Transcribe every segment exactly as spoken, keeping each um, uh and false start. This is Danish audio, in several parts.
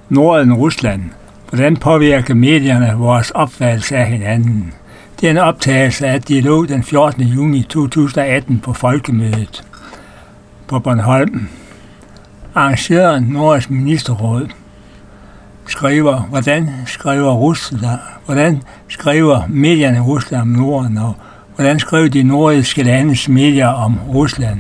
Norden Rusland. Hvordan påvirker medierne vores opfattelse af hinanden? Det er en optagelse af dialog den fjortende juni to tusind og atten på Folkemødet på Bornholm. Arrangøren Nordisk Ministerråd skriver, hvordan skriver Rusland, hvordan skriver medierne i Rusland om Norden, og hvordan skriver de nordiske landes medier om Rusland?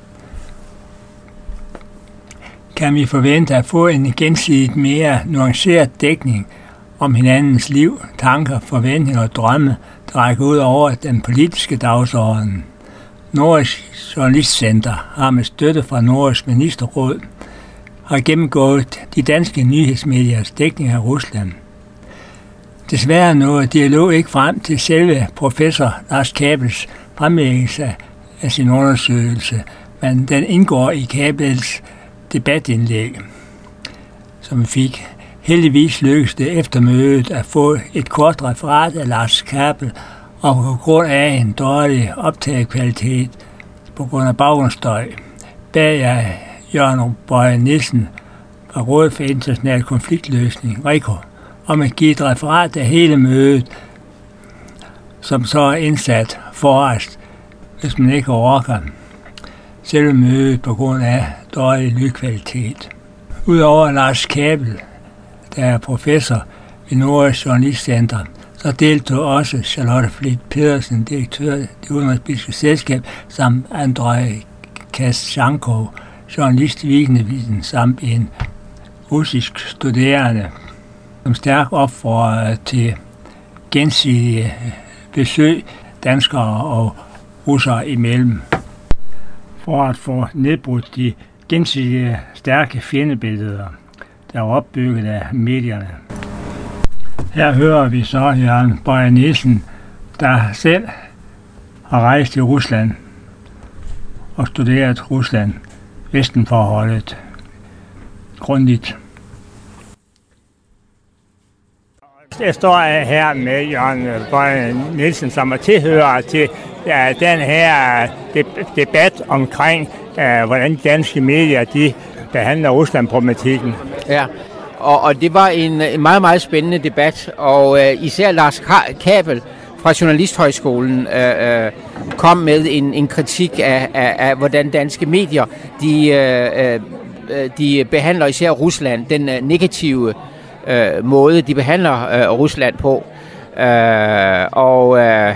Kan vi forvente at få en gensidigt mere nuanceret dækning om hinandens liv, tanker, forventninger og drømme, der rækker ud over den politiske dagsorden? Nordisk Journalistcenter har med støtte fra Nordisk Ministerråd har gennemgået de danske nyhedsmediers dækning af Rusland. Desværre nåede dialog ikke frem til selve professor Lars Kabels fremlæggelse af sin undersøgelse, men den indgår i Kabels debatindlæg, som vi fik. Heldigvis lykkedes det efter mødet at få et kort referat af Lars Kabel, og på grund af en dårlig optagekvalitet på grund af baggrundsstøj, bad jeg Jørgen Bøje Nielsen fra Rådet for International Konfliktløsning, RIKO, om at give et referat af hele mødet, som så er indsat forrest, hvis man ikke overgår selve mødet på grund af dårlig lydkvalitet. Udover Lars Kabel, der er professor ved Nordisk Journalistcenter, så deltog også Charlotte Flit Pedersen, direktør i det udenrigspolitiske selskab, samt Andrei Kaschankov, journalist i Weekendavisen, samt en russisk studerende, som stærkt opfordrede til gensidige besøg danskere og russere imellem, for at få nedbrudt de gensidige stærke fjendebilleder, der er opbygget af medierne. Her hører vi så Jørgen Bøje Nielsen, der selv har rejst i Rusland og studeret Rusland, Vestenforholdet, grundigt. Jeg står her med Jørgen Bøje Nielsen, som er tilhører til ja, den her debat omkring, uh, hvordan danske medier de behandler Rusland-problematikken. Ja, og, og det var en, en meget, meget spændende debat, og uh, især Lars Kabel fra Journalisthøjskolen uh, uh, kom med en, en kritik af, af, af, hvordan danske medier de, uh, uh, de behandler især Rusland, den uh, negative uh, måde, de behandler uh, Rusland på. Uh, og uh,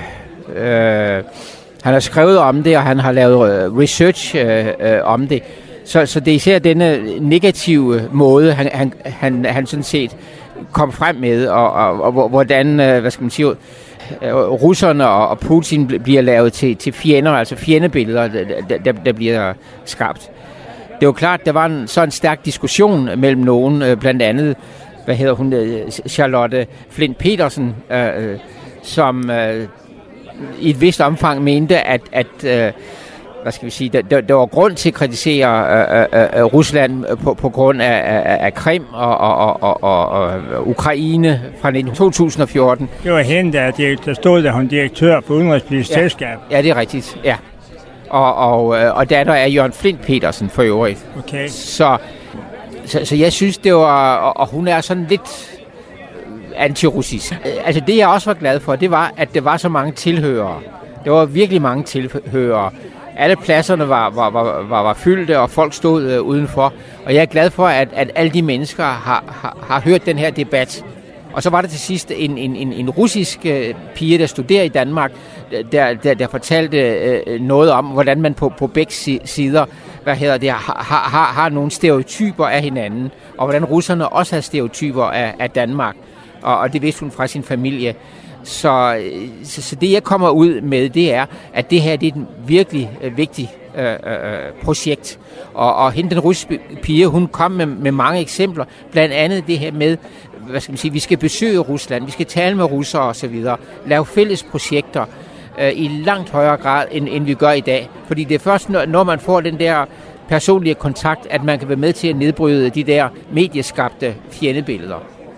uh, han har skrevet om det, og han har lavet uh, research uh, uh, om det. Så, så det er især denne negative måde, han, han, han, han sådan set kom frem med, og, og, og hvordan, hvad skal man sige, russerne og Putin bliver lavet til, til fjender, altså fjendebilleder, der, der, der bliver skabt. Det var klart, der var en sådan stærk diskussion mellem nogen, blandt andet, hvad hedder hun, Charlotte Flint Pedersen, øh, som øh, i et vist omfang mente, at, at øh, hvad skal vi sige, der, der var grund til at kritisere øh, øh, Rusland på, på grund af, af, af Krim og, og, og, og, og Ukraine fra to tusind og fjorten. Det var hende, der, der stod der, hun direktør for udenrigspolitisk ja. selskab. Ja, det er rigtigt, ja. Og, og, og datter er Jørgen Flint Pedersen for øvrigt. Okay. Så, så, så jeg synes, det var, og, og hun er sådan lidt antirussisk. Altså det, jeg også var glad for, det var, at der var så mange tilhørere. Der var virkelig mange tilhørere. Alle pladserne var, var, var, var, var fyldte, og folk stod øh, udenfor. Og jeg er glad for, at, at alle de mennesker har, har, har hørt den her debat. Og så var der til sidst en, en, en, en russisk øh, pige, der studerer i Danmark, der, der, der fortalte øh, noget om, hvordan man på, på begge sider hvad hedder det, har, har, har nogle stereotyper af hinanden, og hvordan russerne også har stereotyper af, af Danmark. Og, og det vidste hun fra sin familie. Så, så, så det, jeg kommer ud med, det er, at det her det er et virkelig øh, vigtigt øh, øh, projekt. Og, og hende, den russiske pige, hun kom med, med mange eksempler. Blandt andet det her med, hvad skal man sige, vi skal besøge Rusland, vi skal tale med russere osv., lave fælles projekter øh, i langt højere grad, end, end vi gør i dag. Fordi det er først, når, når man får den der personlige kontakt, at man kan være med til at nedbryde de der medieskabte fjendebilleder.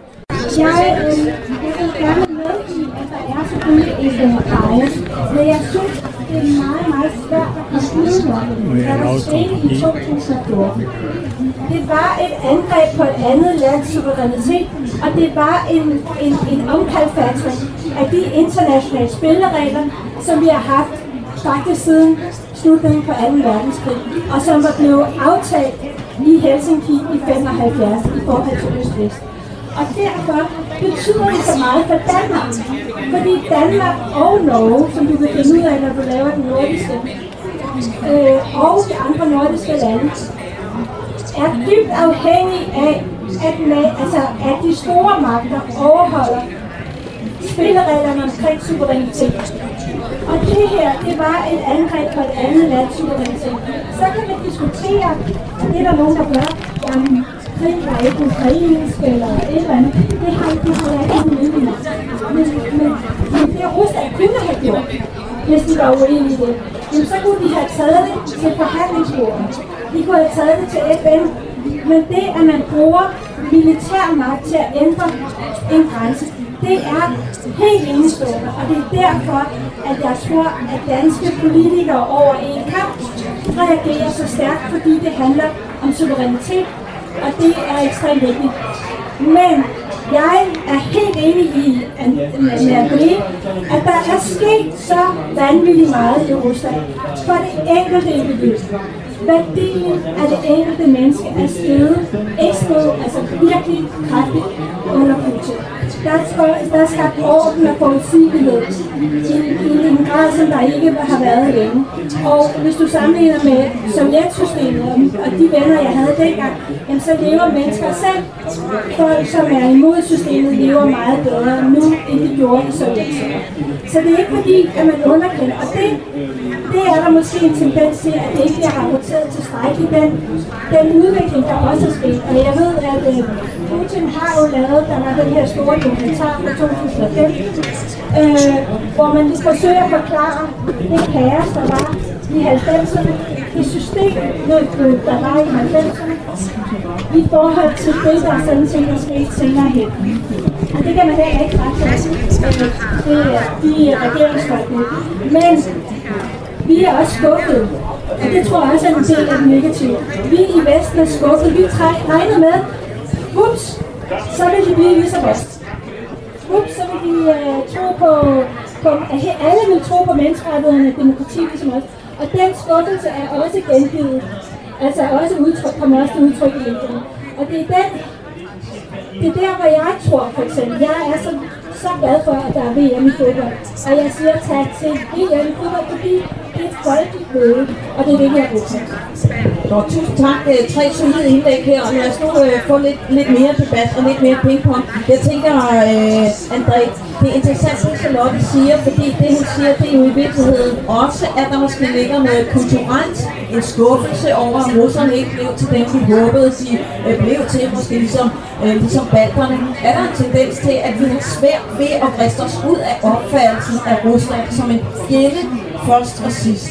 Jeg øh, vil gerne med i, at der er selvfølgelig en pause, men jeg synes, det er meget, meget svært at komme ud af det. Der var skete i to tusind og fjorten. Det var et angreb på et andet lands suverænitet, og det var en, en, en omkalfatring af de internationale spilleregler, som vi har haft faktisk siden slutningen på anden verdenskrig, og som var blevet aftalt i Helsinki i femoghalvfjerds i forhold til Øst-Vest. Og derfor betyder det så meget for Danmark, fordi Danmark og Norge, som du kan finde ud af, når du laver den nordiske, øh, og de andre nordiske lande, er dybt afhængige af, at, med, altså, at de store magter overholder spillereglerne omkring suverænitet. Og det her, det var et angreb på et andet lands suverænitet. Så kan man diskutere, og det er der nogen, der gør, jamen, krig var ikke ukrainsk eller et eller andet. Det har ikke været en men, men, men det Rusland kunne have gjort, hvis de var uenige i det. Jamen, så kunne de have taget det til forhandlingsbordet. De kunne have taget det til F N. Men det, at man bruger militær magt til at ændre en grænse, det er helt enestående, og det er derfor, at jeg tror, at danske politikere over en kamp reagerer så stærkt, fordi det handler om suverænitet, og det er ekstremt vigtigt. Men jeg er helt enig i, med André, at der er sket så vanvittigt meget i Rusland for det enkelte individ. Værdien af det enkelte menneske er steget, eksplod, altså virkelig kraftigt under Putin. Der er, der er skabt orden og forudsigelighed i, i en grad, som der ikke har været længe. Og hvis du sammenligner med Sovjetsystemet og de venner, jeg havde dengang, jamen, så lever mennesker selv. Folk, som er imod systemet, lever meget bedre nu, end de gjorde i Sovjetsystemet. Så det er ikke fordi, at man underkender. Og det, det er der måske en tendens til, at det ikke bliver rapporteret tilstrækkeligt. Den, den udvikling, der også er sket. Og jeg ved, at uh, Putin har jo lavet, der var den her store dokumentar fra to tusind og fem, øh, hvor man forsøger at forklare det kaos, der var i halvfemserne, det system, der var i halvfemserne, i forhold til det, der sådan set er sket senere hen. Og det kan man da ikke ret til, det er de regeringsfolk. Men vi er også skuffede, og det tror jeg også er en del af det negative. Vi i Vesten er skuffede. Vi regner med, ups, så vil de blive ligesom os. Ups, så vil de uh, tro på, på, alle vil tro på menneskerettighederne og demokrati ligesom os. Og den skuffelse er også gengivet, altså også udtryk, kommer også til udtryk i Indien. Og det er den, det er der, hvor jeg tror for eksempel, jeg er så, så glad for, at der er V M i fodbold. Og jeg siger tak til V M i fodbold, fordi det er et folkeligt møde, og det er det, jeg har brugt. Så tusind tak. Tre solide indlæg her, og lad os nu øh, få lidt, lidt mere debat og lidt mere pingpong. Jeg tænker, øh, André, det er interessant, det Charlotte siger, fordi det hun siger, det er jo i virkeligheden også, at der måske ligger noget kulturelt, en skuffelse over, at russerne ikke blev til dem, de håbede, de øh, blev til, måske ligesom, øh, ligesom balterne. Er der en tendens til, at vi har svært ved at vriste os ud af opfattelsen af Rusland som en fjende først og sidst?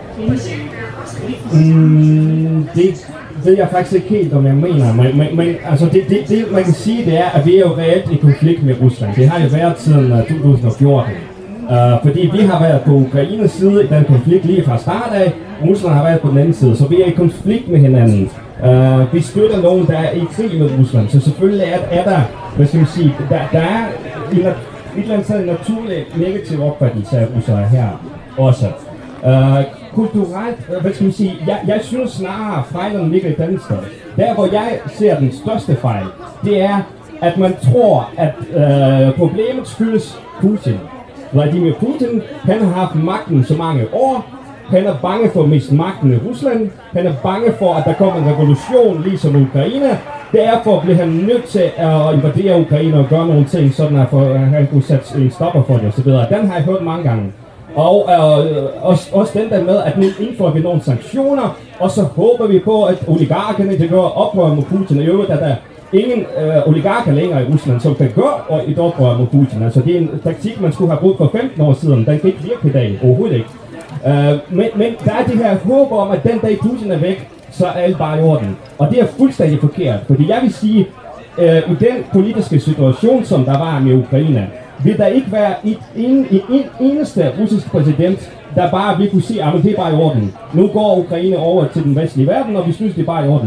Mm, det ved jeg faktisk ikke helt, om jeg mener, men, men, men altså det, det, det, man kan sige, det er, at vi er jo reelt i konflikt med Rusland. Det har jo været siden uh, to tusind og fjorten. Uh, fordi vi har været på Ukraines side i den konflikt lige fra start af, Rusland har været på den anden side, så vi er i konflikt med hinanden. Uh, vi støtter nogen, der er i krig med Rusland, så selvfølgelig er, er der, hvad skal man sige, der, der er en, et eller andet sådan naturlig negativ opfattelse af russere her også. Uh, kulturelt, hvad skal man sige, jeg, jeg synes snarere fejlen ligger i den sted. Der hvor jeg ser den største fejl, det er, at man tror, at uh, problemet skyldes Putin. Vladimir Putin, han har haft magten så mange år, han er bange for at miste magten i Rusland, han er bange for, at der kommer en revolution ligesom Ukraine. Derfor bliver han nødt til at invadere Ukraine og gøre nogle ting, sådan at han kunne sætte en stopper for det osv. Den har jeg hørt mange gange. Og øh, også, også den der med, at nu indfører vi nogle sanktioner, og så håber vi på, at oligarkerne kan gøre oprør mod Putin. Og i øvrigt er der ingen øh, oligarker længere i Rusland, som kan gøre et oprør mod Putin. Altså det er en taktik, man skulle have brugt for femten år siden. Den kan ikke virke i dag, overhovedet ikke. Øh, men, men der er det her håb om, at den dag Putin er væk, så er alt bare i orden. Og det er fuldstændig forkert, fordi jeg vil sige, øh, i den politiske situation, som der var med Ukraine, vil der ikke være et, en, en, en eneste russisk præsident, der bare vil kunne sige, at det er bare i orden. Nu går Ukraine over til den vestlige verden, og vi synes, det er bare i orden.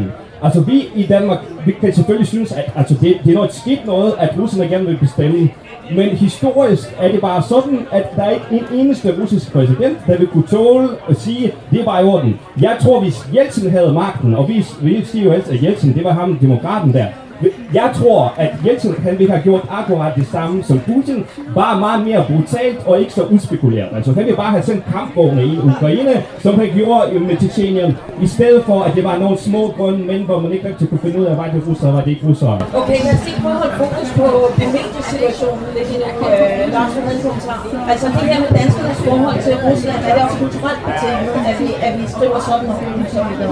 Altså vi i Danmark, vi kan selvfølgelig synes, at altså, det, det er noget skidt noget, at russerne gerne vil bestemme. Men historisk er det bare sådan, at der er ikke en eneste russisk præsident, der vil kunne tåle at sige, det er bare i orden. Jeg tror, hvis Jeltsin havde magten, og vi, vi siger jo helst, at Jeltsin, det var ham, demokraten der. Jeg tror, at Jeltsin han ville have gjort akkurat det samme som Putin, bare meget mere brutalt og ikke så udspekuleret. Altså han ville bare have sendt kampvogne i Ukraine, som han gjorde med Tjetjenien, i stedet for, at det var nogle små grønne mænd, hvor man ikke rigtig kunne finde ud af, var det russere, var det ikke russere. Okay, lad os lige prøve at holde fokus på mediesituationen lidt i den øh, Lars kommentar. Altså det her med danskernes forhold til Rusland, er det også kulturelt betinget, at vi, at vi skriver sådan om det, som vi gør?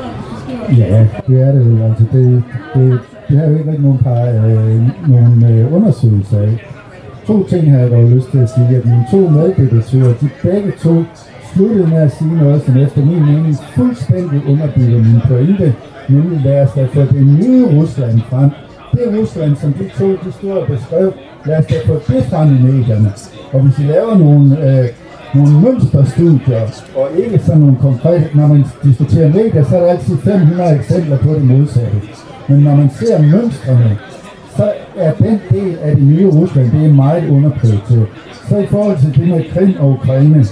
Ja, det er det jo. Altså det, det Det har jo ikke rigtig nogen, par, øh, nogen øh, undersøgelser af. To ting har jeg dog lyst til at sige, at mine to meddebattører, de begge to sluttede med at sige noget, som efter min mening fuldstændig underbygger min pointe, nemlig lad os da få det nye Rusland frem. Det Rusland, som de to de stod og beskrev, lad os da få det frem i medierne. Og hvis I laver nogle, øh, nogle mønsterstudier, og ikke sådan nogle konkrete, når man diskuterer medier, så er der altid fem hundrede eksempler på det modsatte. Men når man ser mønstrene, så er den del af det nye Rusland, det er meget underprioriteret. Så i forhold til det med Krim og Ukraine,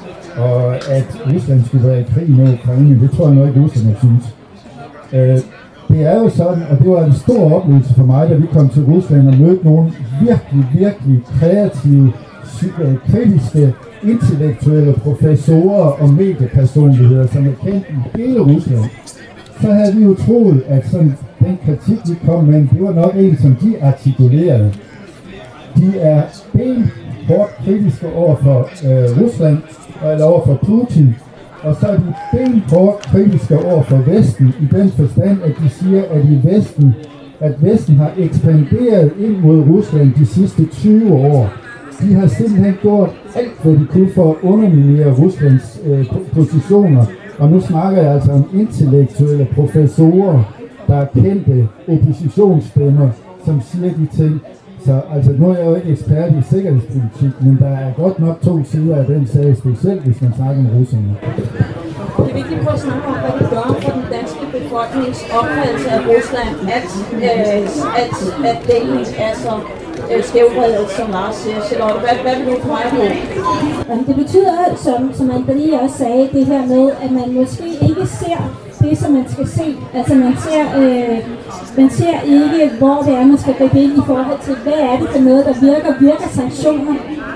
og at Rusland skulle være i krig med Ukraine, det tror jeg nok ikke Rusland synes. Øh, det er jo sådan, og det var en stor oplevelse for mig, da vi kom til Rusland og mødte nogle virkelig, virkelig kreative, kritiske, intellektuelle professorer og mediepersonligheder, som er kendt i hele Rusland. Så havde vi jo troet, at sådan, den kritik, vi kom med, det var nok en, som de artikulerede. De er benhårdt kritiske over for øh, Rusland, eller over for Putin, og så er de benhårdt kritiske over for Vesten, i den forstand, at de siger, at i Vesten, at Vesten har ekspanderet ind mod Rusland de sidste tyve år. De har simpelthen gjort alt, hvad de kunne for at underminere Ruslands øh, positioner. Og nu snakker jeg altså om intellektuelle professorer, der er kendte oppositionsstemmer, som siger de ting. Så altså, nu er jeg jo ikke ekspert i sikkerhedspolitik, men der er godt nok to sider af den sag, specielt hvis man snakker om russerne. Kan vi ikke lige prøve at snakke om, hvad det gør for den danske befolknings opfattelse af Rusland, at, øh, at, at dækning er så øh, skævbredet, som Lars siger. Charlotte, hvad, hvad vil du på mig på? Det betyder, som, som Anne-Marie også sagde, det her med, at man måske ikke ser det, som man skal se. Altså man ser, øh, man ser ikke, hvor det er, man skal gribe ind i forhold til, hvad er det for noget, der virker. Virker sanktioner?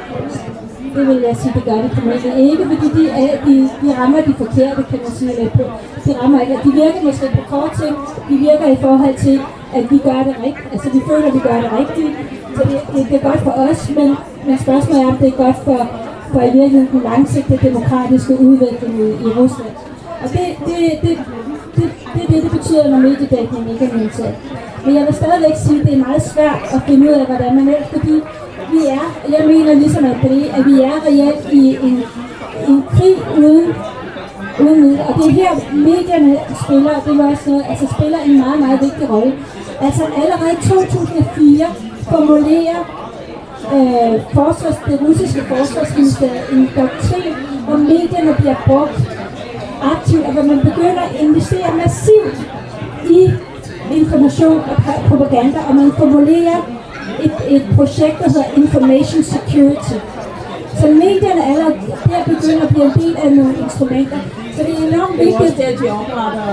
Det vil jeg sige, det gør det formentlig ikke, fordi de, er, de, de rammer de forkerte, kan man sige lidt på. De rammer ikke, de virker måske på kort ting, de virker i forhold til, at vi gør det rigtigt. Altså vi føler, at vi gør det rigtigt, så det, det, det er godt for os, men, men spørgsmålet er, om det er godt for, for i virkeligheden den langsigtede demokratiske udvikling i, i Rusland. Og det, det, det, det, det er det, det betyder, når mediedækningen ikke er nødvendigt. Men jeg vil stadigvæk sige, at det er meget svært at finde ud af, hvordan man er, fordi vi er, jeg mener ligesom at det, at vi er reelt i en, en krig uden, uden midler. Og det er her, medierne spiller, det var også noget, altså spiller en meget, meget vigtig rolle. Altså allerede i to tusind og fire formulerer øh, forsvars, det russiske forsvarsministerium en doktrin, hvor medierne bliver brugt aktivt, og hvor man begynder at investere massivt i information og propaganda, og man formulerer et, et projekt, der hedder Information Security. Så medierne er der begynder at blive en del af nogle instrumenter. Så det er enormt vigtigt. Det er også der, de opretter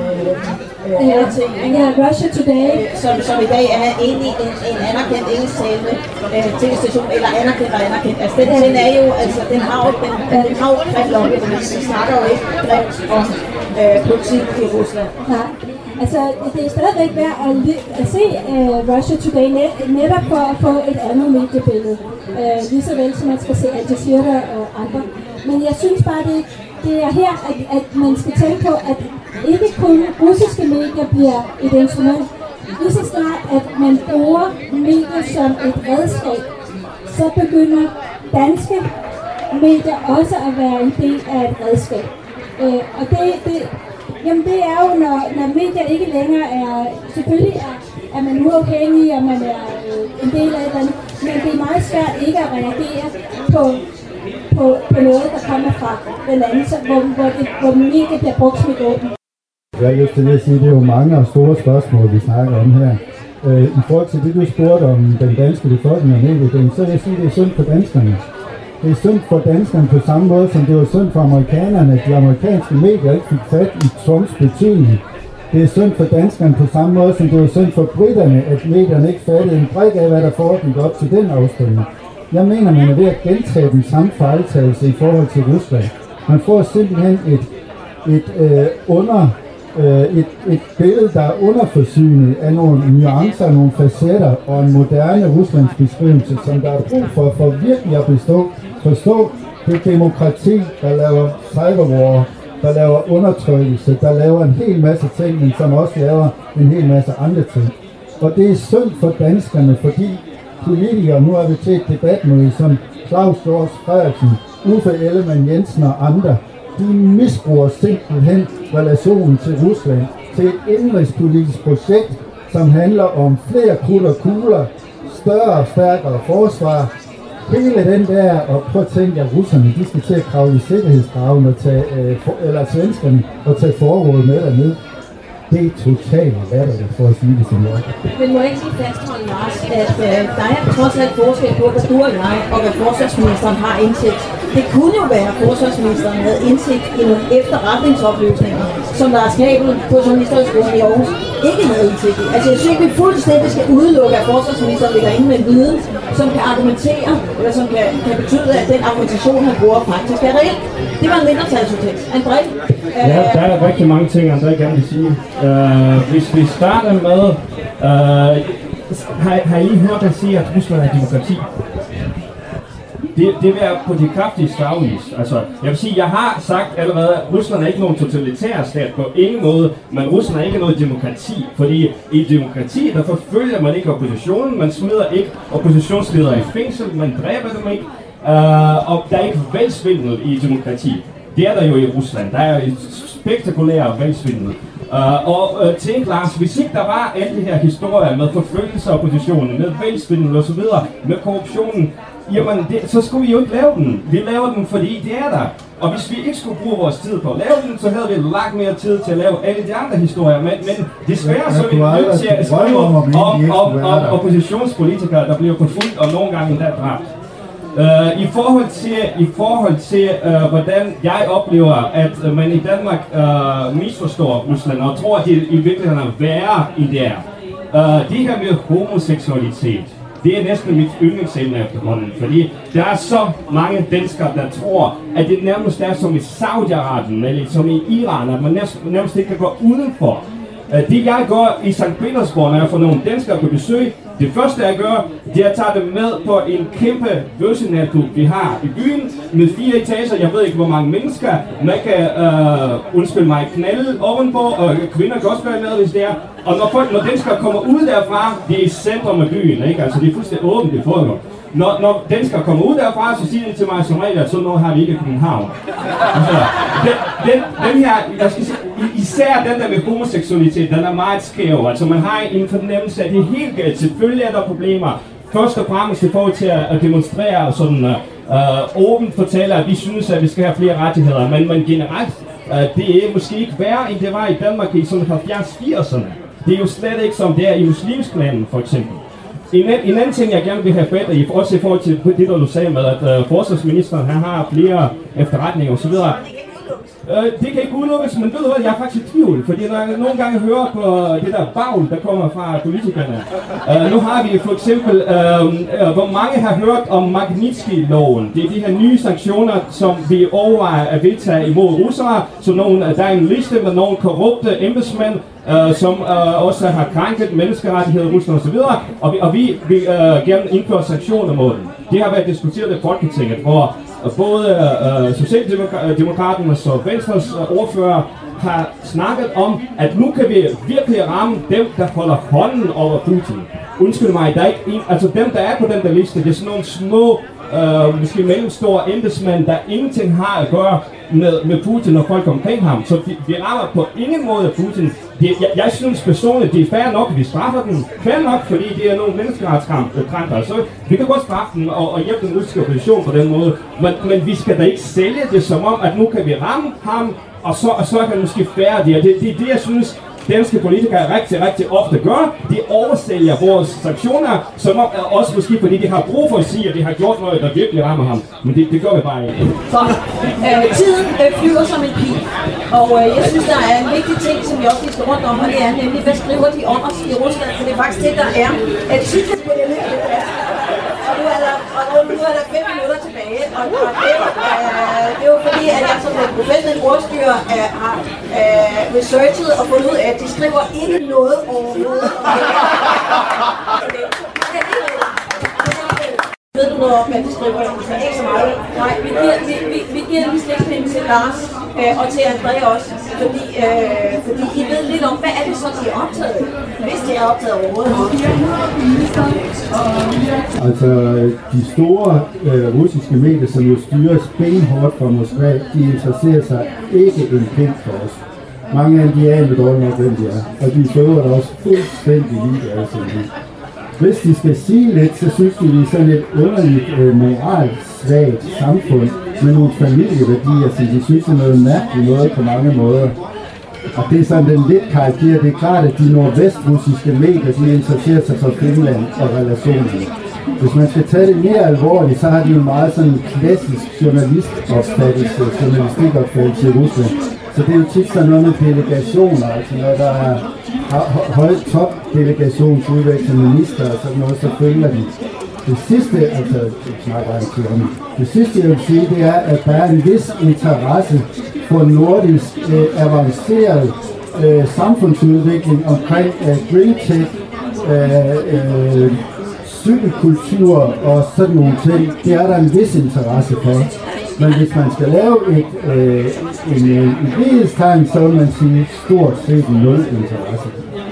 øh, øh, ting, ja, Russia Today. Som, som i dag er egentlig en, en anerkendt engelsktalende øh, tv-station, eller anerkendt og anerkendt. Altså den, den er jo, altså den har jo, den, den har jo grimt om det, men vi snakker jo ikke grimt om øh, politik i Rusland. Nej. Altså, det er stadigvæk værd at, at se uh, Russia Today net, netop for at få et andet mediebillede. Uh, lige så vel som man skal se Al Jazeera og andre. Men jeg synes bare, det, det er her, at, at man skal tænke på, at ikke kun russiske medier bliver et instrument. Lige så snart, at man bruger medier som et redskab, så begynder danske medier også at være en del af et redskab. Uh, og det, det Jamen det er jo, når, når medier ikke længere er, selvfølgelig er, er man uafhængig, og man er øh, en del af det, men det er meget svært ikke at reagere på, på, på noget, der kommer fra lande, hvor, hvor, det, hvor medier bliver brugt som et våben. Jeg har lyst til at sige, at det er jo mange og store spørgsmål, vi snakker om her. Øh, I forhold til det, du spurgte om den danske befolkning og medieuddelingen, så vil jeg sige, at det er synd for danskerne. Det er synd for danskerne på samme måde, som det var synd for amerikanerne, at de amerikanske medier ikke fik fat i Trumps betydning. Det er synd for danskerne på samme måde, som det var synd for britterne, at medierne ikke fattede en brik af, hvad der foregik op til den afstemning. Jeg mener, man er ved at gentage den samme fejltagelse i forhold til Rusland. Man får simpelthen et, et, øh, under, øh, et, et billede, der er underforsynet af nogle nuancer, nogle facetter og en moderne Ruslands beskrivelse, som der er brug for, for virkelig at bestå, forstå det demokrati, der laver cyberwar, der laver undertrykkelse, der laver en hel masse ting, men som også laver en hel masse andre ting. Og det er synd for danskerne, fordi politikere, nu er vi til et debatmøde, som Claus Hjort Frederiksen, Uffe Ellemann Jensen og andre, de misbruger simpelthen relationen til Rusland til et indenrigspolitisk projekt, som handler om flere krudt og kugler, større og stærkere forsvar. Hele den der, og prøv at tænke, at russerne, de skal til at kravle i sikkerhedsgraven og tage, øh, for, eller svenskerne, og tage forrådet med derned. Det er totalt latterligt, for at sige det som jeg. Men må jeg ikke lige fastholde, Lars, at øh, der er trods alt forskel på, hvad du og jeg og hvad forsvarsministeren har indsigt. Det kunne jo være, at forsvarsministeren havde indsigt i nogle efterretningsoplysninger, som der er skabet på Journalisthøjskolen i Aarhus ikke havde indsigt i. Altså jeg synes ikke, vi fuldstændig skal udelukke, at forsvarsministeren ligger inde med en viden, som kan argumentere, eller som kan, kan betyde, at den argumentation, han bruger, faktisk er reelt. Det var en mindretalsudtekst. André? Ja, der er rigtig mange ting, André gerne vil sige. Uh, hvis vi starter med, uh, har, har I lige hørt at sige, at Rusland er demokrati? Det, det vil jeg på de kraftigste afvise. Altså, jeg vil sige, jeg har sagt allerede, at Rusland er ikke nogen totalitær stat på ingen måde, men Rusland er ikke noget demokrati, fordi i demokrati, der forfølger man ikke oppositionen, man smider ikke oppositionsledere i fængsel, man dræber dem ikke, uh, og der er ikke valgsvindel i demokrati. Det er der jo i Rusland. Der er et spektakulære valgsvindel. Uh, og uh, tænk, Lars, hvis ikke der var alle de her historier med forfølgelse af oppositionen, med valgsvindel og så videre, med korruptionen, jamen det, så skulle vi jo ikke lave den. Vi laver den, fordi det er der. Og hvis vi ikke skulle bruge vores tid på at lave den, så havde vi lagt mere tid til at lave alle de andre historier. Men, men desværre så er vi nødt til at skrive om, om, om, om oppositionspolitikere, der bliver forfulgt og nogle gange endda dræbt. Uh, I forhold til, i forhold til uh, hvordan jeg oplever, at uh, man i Danmark uh, misforstår Rusland og tror, at det i virkeligheden er værre end det er. Uh, det her med homoseksualitet, det er næsten mit yndlingsemne efterhånden, fordi der er så mange danskere, der tror, at det nærmest er som i Saudi-Arabien eller som i Iran, at man nærmest, nærmest ikke kan gå udenfor. Det jeg gør i Sankt Petersborg, når jeg får nogle danskere på besøg, det første jeg gør, det er at tage dem med på en kæmpe bøssenatklub, vi har i byen, med fire etager, jeg ved ikke hvor mange mennesker, man kan, øh, undskyld mig, knalde ovenpå, og kvinder kan også være med, hvis det er. Og når folk, når danskere kommer ud derfra, det er i centrum af byen, ikke? Altså det er fuldstændig åbent, det foregår. Når, når danskere kommer ud derfra, så siger de til mig som regel, at sådan noget har vi ikke i København. Altså, den, den, den her, jeg skal sige, især den der med homoseksualitet, den er meget skæv. Altså man har en fornemmelse af, det er helt galt. Selvfølgelig er der problemer. Først og fremmest i forhold til at demonstrere og sådan øh, åbent fortælle, at vi synes, at vi skal have flere rettigheder. Men, men generelt, øh, det er måske ikke værre, end det var i Danmark i sådan halvfjerds firserne. Det er jo slet ikke som det er i muslimske lande, for eksempel. En, en anden ting, jeg gerne vil have fat i, også i forhold til det, der du sagde med, at uh, forsvarsministeren han har flere efterretninger osv. Uh, det kan ikke udelukkes, men ved du hvad, jeg er faktisk i tvivl, fordi når jeg nogle gange hører på det der bagl, der kommer fra politikerne. Uh, nu har vi for eksempel, uh, uh, hvor mange har hørt om Magnitsky-loven. Det er de her nye sanktioner, som vi overvejer at vedtage imod russere. Så nogle, der er en liste med nogle korrupte embedsmænd, Uh, som uh, også har krænket menneskerettigheder i Rusland osv., og vi, og vi vil uh, gerne indføre sanktioner mod dem. Det har været diskuteret i Folketinget, hvor uh, både uh, Socialdemokraternes og Venstres uh, ordfører har snakket om, at nu kan vi virkelig ramme dem, der holder hånden over Putin. Undskyld mig, der er ikke en, altså dem, der er på den der liste, det er sådan nogle små, uh, måske mellemstore embedsmænd, der ingenting har at gøre med, med Putin og folk omkring ham. Så vi, vi rammer på ingen måde Putin. Det, jeg, jeg synes personligt, det er fair nok, at vi straffer den. Fair nok, fordi det er nogle menneskeretskrænkere. Så vi kan godt straffe den og, og hjælpe den russiske opposition på den måde. Men, men vi skal da ikke sælge det som om, at nu kan vi ramme ham, og så, og så er man måske færdig. Og det, det er det, jeg synes, danske politikere rigtig, rigtig ofte gør. De oversælger vores sanktioner, som også måske fordi de har brug for at sige, at de har gjort noget, der virkelig rammer ham. Men det, det gør vi bare ikke. Så øh, tiden øh, flyver som en pil, og øh, jeg synes, der er en vigtig ting, som vi også lige skal rundt om, og det er nemlig, hvad skriver de om os i Rusland? For det er faktisk det, der er at titlen på denne debat. Og nu er der, og nu er der fem minutter tilbage, og, og det, øh, det er jo fordi, at jeg som en professionel ordstyrer øh, har øh, researchet og fundet ud af, at de skriver ikke noget overhovedet om det. Ved du noget om, at de skriver ikke så meget? Nej, vi giver, vi, vi, vi giver en slægtning til Lars øh, og til Andrea også, fordi, øh, fordi I ved lidt om, hvad er det så, de er optaget? Hvis de er optaget overhovedet. Altså, de store øh, russiske medier, som jo styres benhårdt fra Moskva, de interesserer sig ikke en pind for os. Mange af de er med dårligt nok, hvem de er, og de fører da også fuldstændig ligeglade simpelthen. Hvis de skal sige lidt, så synes de, vi er sådan et underligt øh, moralsvagt samfund med nogle familieværdier, som de synes er noget mærkeligt noget på mange måder. Og det er sådan den lidt karakter. Det er klart, at de nordvestrussiske medier, de interesserer sig for Finland og relationerne. Hvis man skal tage det mere alvorligt, så har de en meget sådan klassisk journalistopfattelse, journalistikopfattelse i Rusland. Så det er jo tit sådan noget med delegationer, altså når der er højt top-delegationsudveksling minister og sådan noget, så følger de. Det sidste, altså jeg snakker ikke om det sidste jeg vil sige, det er, at der er en vis interesse for nordisk øh, avanceret øh, samfundsudvikling omkring øh, green tech, øh, øh, cykelkultur og sådan nogle ting. Det er der en vis interesse for. Men hvis man skal lave et, øh, en, en lighedstegn, så vil man sige stort set nul interesse.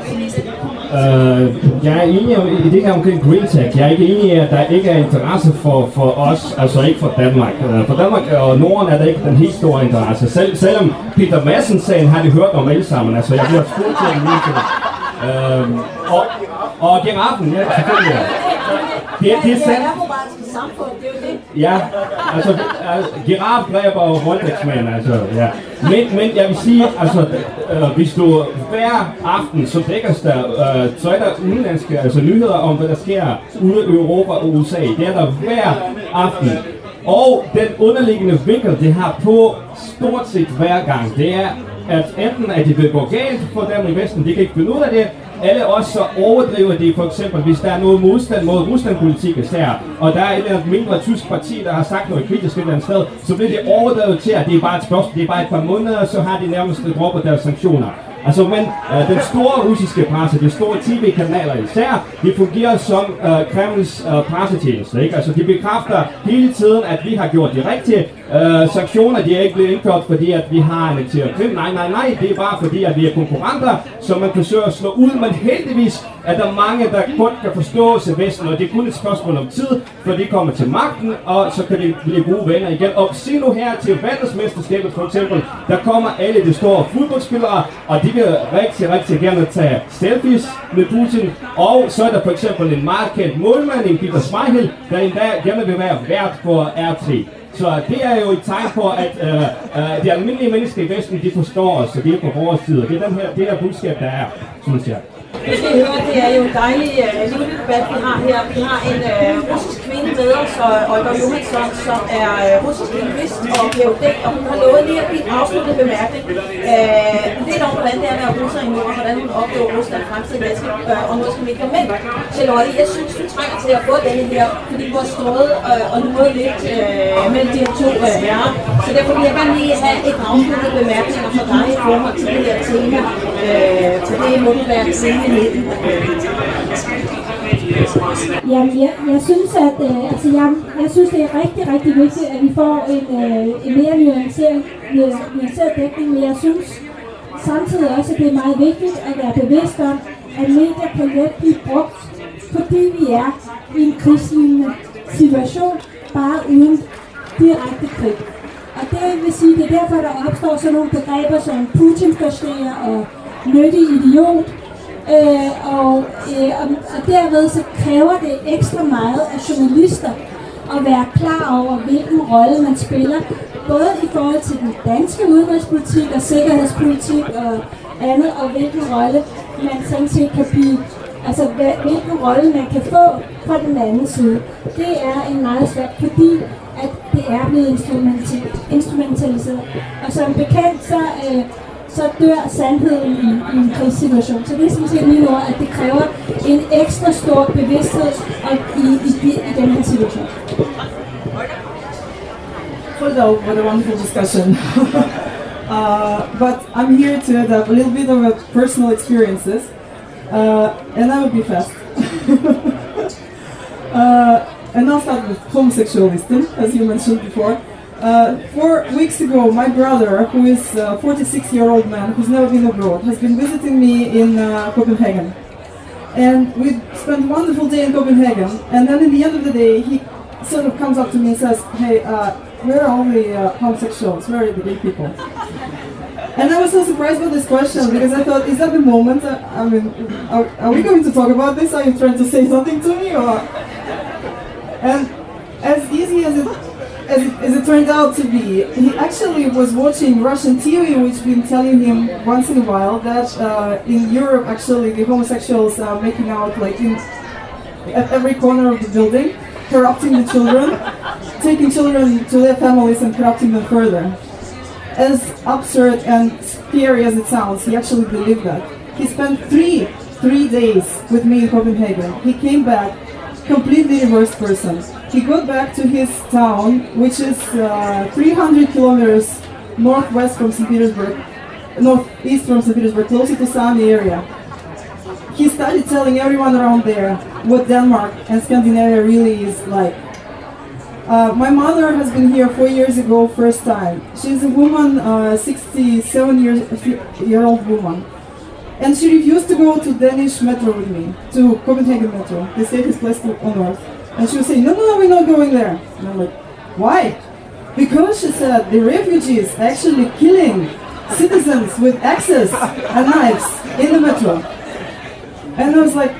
Uh, jeg er enig i det her omkring green tech. Jeg er ikke enig i, at der ikke er interesse for, for os, altså ikke for Danmark. Uh, for Danmark og Norden er der ikke den helt store interesse. Sel, selvom Peter Madsen-sagen har de hørt om alle sammen. Altså jeg bliver spurgt til en lille uh, og, og giraffen, ja, selvfølgelig. Det, det er sandt. Ja, altså, altså giraf dræber og voldtægtsmænd, altså, ja. Men, men jeg vil sige, altså, øh, hvis du hver aften, så dækkes der, øh, så er der udenlandske altså, nyheder om, hvad der sker ude i Europa og U S A. Det er der hver aften. Og den underliggende vinkel, det har på stort set hver gang, det er, at enten at det vil gå galt for dem i Vesten, de kan ikke finde ud af det, eller også så overdriver de, for eksempel, hvis der er noget modstand mod Rusland-politik især, og der er et eller andet mindre tysk parti, der har sagt noget kritisk et eller andet sted, så bliver det overdrevet til, at det er bare et spørgsmål, det er bare et par måneder, så har de nærmest droppet deres sanktioner. Altså, men øh, den store russiske presse, de store tv-kanaler især, de fungerer som øh, Kremls øh, pressetjeneste, ikke? Altså, de bekræfter hele tiden, at vi har gjort de rigtige øh, sanktioner, de er ikke blevet indført, fordi at vi har annekteret Krim. Nej, nej, nej, det er bare fordi, at vi er konkurrenter, som man forsøger at slå ud, men heldigvis er der mange, der kun kan forstå sig Vesten, og det er kun et spørgsmål om tid, for de kommer til magten, og så kan de blive gode venner igen. Og se nu her til verdensmesterskabet for eksempel, der kommer alle de store fodboldspillere, og de vil rigtig, rigtig gerne tage selfies med Putin, og så er der for eksempel en meget kendt målmand, en Peter Schmeichel, der endda gerne vil være vært på R T. Så det er jo et tegn på, at øh, øh, de almindelige mennesker i Vesten, de forstår os, og de er på vores side. Det er den her, det her budskab, der er, synes jeg. Det skal I høre, det er jo en dejlig uh, lille debat, vi har her. Vi har en uh, russisk kvinde med os, Ольга Johansson, som er uh, russisk lingvist og P H D, og hun har lovet lige at blive afsluttet bemærkning. Uh, lidt om, hvordan det er at være russer i Norden, hvordan hun oplever Rusland fremtiden danske uh, og nordiske medier. Men, Charlotte, jeg synes, du trænger til at få denne her, fordi du har stået uh, og luret lidt uh, mellem de her to uh, herrer. Så derfor vil jeg gerne lige have et afsluttet bemærkninger fra dig i forhold til det her tema. Uh, for det må du være til. Jamen, jeg, jeg synes, at øh, altså, jeg, jeg synes, det er rigtig, rigtig vigtigt, at vi får en, øh, en mere nuanceret, nuanceret dækning, men jeg synes samtidig også, at det er meget vigtigt at være bevidst om, at medier kan let blive brugt, fordi vi er i en krigslignende situation, bare uden direkte krig. Og det vil sige, det er derfor, der opstår sådan nogle begreber som Putin-forstærer og nyttig idiot. Øh, og, øh, og, og derved så kræver det ekstra meget af journalister at være klar over, hvilken rolle man spiller, både i forhold til den danske udenrigspolitik og sikkerhedspolitik og andet, og hvilken rolle man sådan set kan blive, altså hvilken rolle man kan få fra den anden side. Det er en meget svært, fordi at det er blevet instrumentaliseret. Og som bekendt, så, øh, så dør sandheden i, i en krigssituation. Så det er sådan set mine ord, at det kræver en ekstra stor bevidsthed i, i, i den her situation. Hello, what a wonderful discussion. uh, but I'm here to add a little bit of a personal experiences, uh, and I will be fast. uh, and I'll start with homosexualism, as you mentioned before. Uh, four weeks ago, my brother, who is a forty-six-year-old man who's never been abroad, has been visiting me in uh, Copenhagen. And we spent a wonderful day in Copenhagen, and then in the end of the day, he sort of comes up to me and says, hey, uh, where are all the uh, homosexuals? Where are the gay people? And I was so surprised by this question, because I thought, is that the moment? Uh, I mean, are, are we going to talk about this? Are you trying to say something to me? Or? And as easy as it, as it as it turned out to be, he actually was watching Russian T V, which been telling him once in a while that uh, in Europe, actually, the homosexuals are making out like in at every corner of the building, corrupting the children, taking children to their families and corrupting them further. As absurd and scary as it sounds, he actually believed that. He spent three, three days with me in Copenhagen. He came back, completely reversed person. He got back to his town, which is uh, three hundred kilometers northwest from Saint Petersburg, northeast from Saint Petersburg, closer to Sami area. He started telling everyone around there what Denmark and Scandinavia really is like. Uh, my mother has been here four years ago, first time. She's a woman, uh, sixty-seven years, year old woman. And she refused to go to Danish metro with me, to Copenhagen metro, the safest place on earth. And she was saying, no, no, no, we're not going there. And I'm like, why? Because, she said, the refugees are actually killing citizens with axes and knives in the metro. And I was like,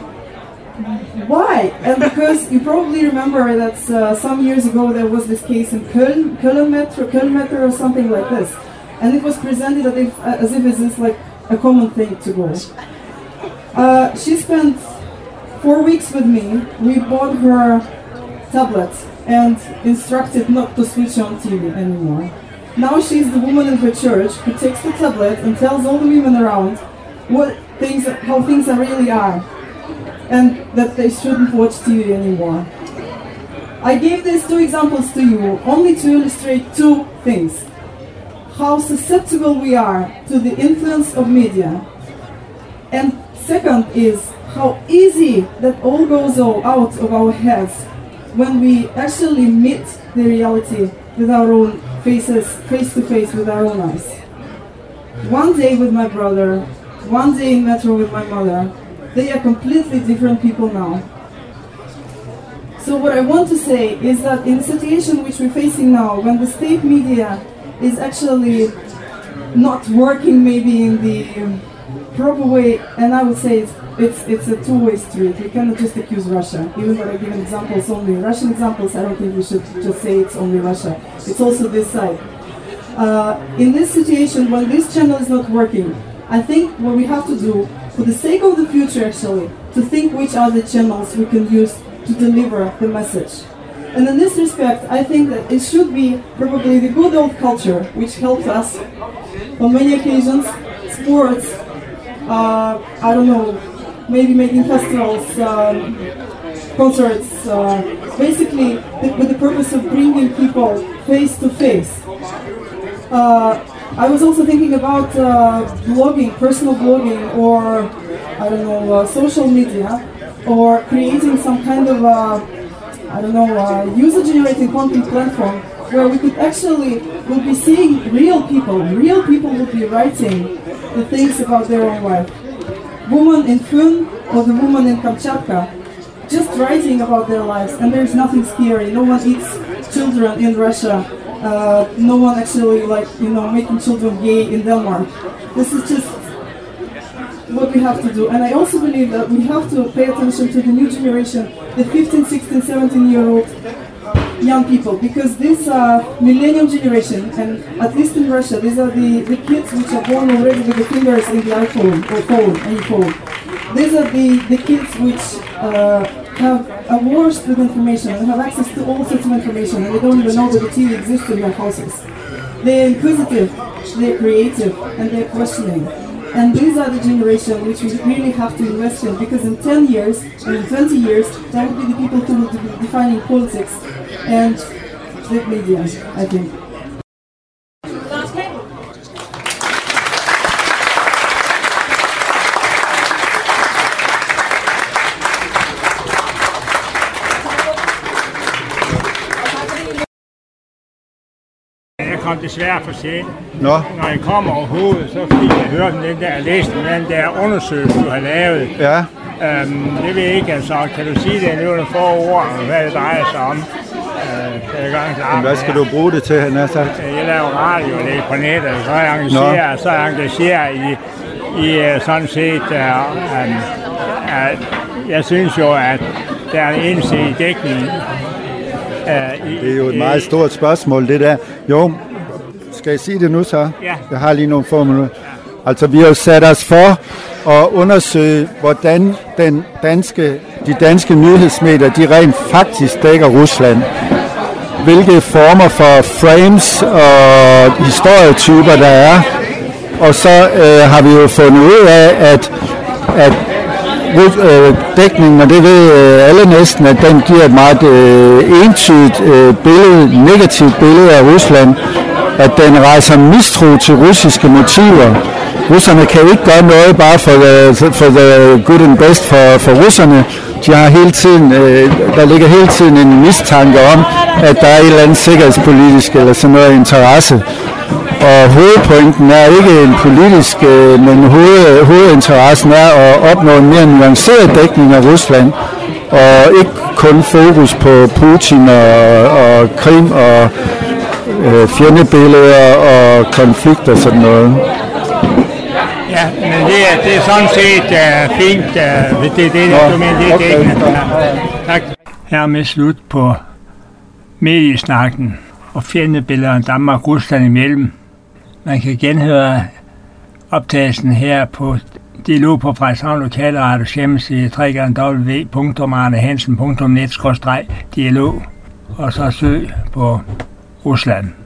why? And because you probably remember that uh, some years ago there was this case in Köln, Köln metro, Köln metro or something like this. And it was presented as if, as if it's just like a common thing to go. Uh, she spent four weeks with me. We bought her tablet and instructed not to switch on T V anymore. Now she's the woman in her church who takes the tablet and tells all the women around what things, how things really are, and that they shouldn't watch T V anymore. I gave these two examples to you only to illustrate two things. How susceptible we are to the influence of media. And second is how easy that all goes all out of our heads when we actually meet the reality with our own faces, face to face with our own eyes. One day with my brother, one day in metro with my mother, they are completely different people now. So what I want to say is that in the situation which we're facing now, when the state media is actually not working maybe in the proper way, and I would say it's, it's, it's a two-way street. We cannot just accuse Russia. Even though I give examples only, Russian examples, I don't think we should just say it's only Russia. It's also this side. Uh, in this situation, when this channel is not working, I think what we have to do, for the sake of the future actually, to think which are the channels we can use to deliver the message. And in this respect, I think that it should be probably the good old culture, which helps us on many occasions, sports, uh, I don't know, maybe making festivals, um, concerts, uh, basically the, with the purpose of bringing people face to face. Uh, I was also thinking about uh, blogging, personal blogging, or I don't know, uh, social media, or creating some kind of, uh, I don't know, uh, user-generated content platform where we could actually, we'll be seeing real people, real people will be writing the things about their own life. Woman in Fyn or the woman in Kamchatka, just writing about their lives, and there's nothing scary. No one eats children in Russia. Uh, no one actually, like, you know, making children gay in Denmark. This is just what we have to do. And I also believe that we have to pay attention to the new generation, the fifteen, sixteen, seventeen year old young people, because this uh, millennium generation, and at least in Russia, these are the, the kids which are born already with the fingers in the iPhone or phone, any phone. These are the, the kids which uh, have are washed with information and have access to all sorts of information, and they don't even know that the T V exists in their houses. They're inquisitive, they're creative, and they're questioning. And these are the generation which we really have to invest in, because in ten years and in twenty years, that would be the people who will be defining politics and the media, I think. Jeg kom desværre for sent. Nå. Når jeg kom overhovedet, så fik jeg hørt om den der liste med den der undersøgelse, du har lavet. Ja. Øhm, det ved jeg ikke, altså. Kan du sige det i nogle få ord, hvad det drejer sig om? Øh, jeg gang klar, hvad skal du bruge det til, han har sagt? Jeg laver radio og lægger på nettet, så er jeg engageret, så er jeg engageret i, i sådan set, uh, um, uh, jeg synes jo, at der er en ensidig dækning. Uh, i, det er jo et meget stort spørgsmål, det der. Jo, skal jeg sige det nu så? Ja. Jeg har lige nogle få minutter. Altså, vi har jo sat os for at undersøge, hvordan den danske, de danske nyhedsmedier, de rent faktisk dækker Rusland. Hvilke former for frames og historietyper der er. Og så øh, har vi jo fundet ud af, at, at øh, dækningen, og det ved øh, alle næsten, at den giver et meget øh, entydigt øh, billede, negativt billede af Rusland. At den rejser mistro til russiske motiver. Russerne kan jo ikke gøre noget bare for the, for the good and best for, for russerne. De har hele tiden, øh, der ligger hele tiden en mistanke om, at der er et eller andet sikkerhedspolitisk eller sådan noget interesse. Og hovedpointen er ikke en politisk, øh, men hoved, hovedinteressen er at opnå en mere nuanceret dækning af Rusland. Og ikke kun fokus på Putin og, og Krim og øh, fjendebilleder og konflikter og sådan noget. Ja, men det er, det er sådan set uh, fint, uh, hvis det er det, du mener, det er okay. Dækkende. Ja. Tak. Hermed slut på mediesnakken og fjendebilleder Danmark og Rusland imellem. Man kan genhøre optagelsen her på Dialog på Frederikshavn Lokalradios hjemmeside w w w punktum arnehansen punktum net skråstreg dialog og så søg på Rusland.